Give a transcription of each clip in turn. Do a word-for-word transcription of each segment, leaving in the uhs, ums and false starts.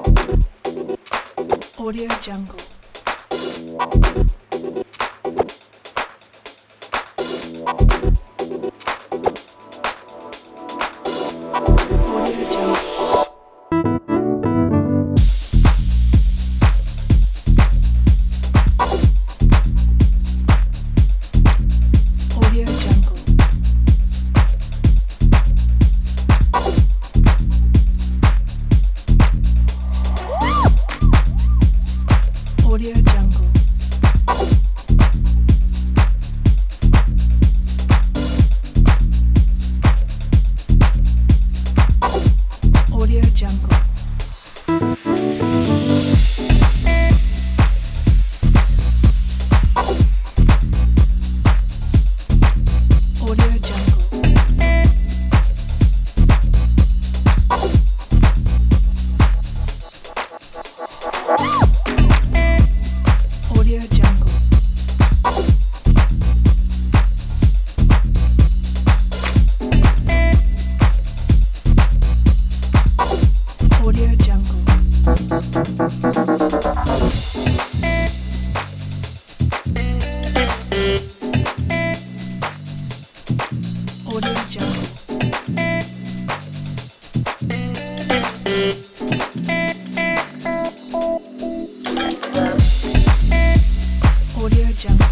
Audio Jungle. Audio Jungle. Audio Jungle. Audio Jungle. Audio Jungle. Audio Jungle. Audio Jungle. Audio Jungle.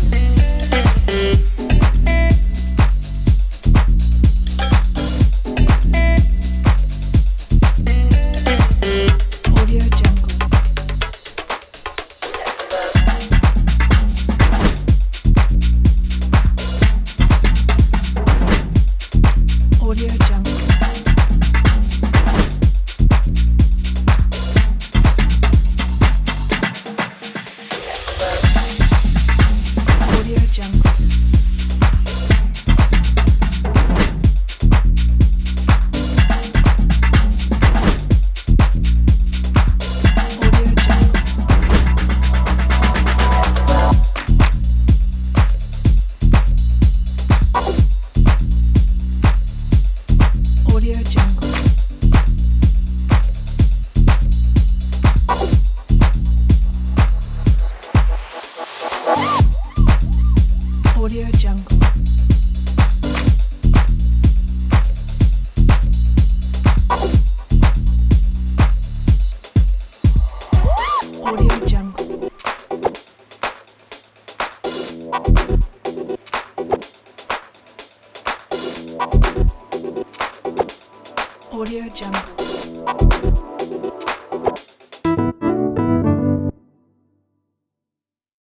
Audio Jungle. Audio Jungle. Audio Jungle. Audio Jungle. Audio Jungle. Audio Jungle. Audio Jungle. Audio Jungle.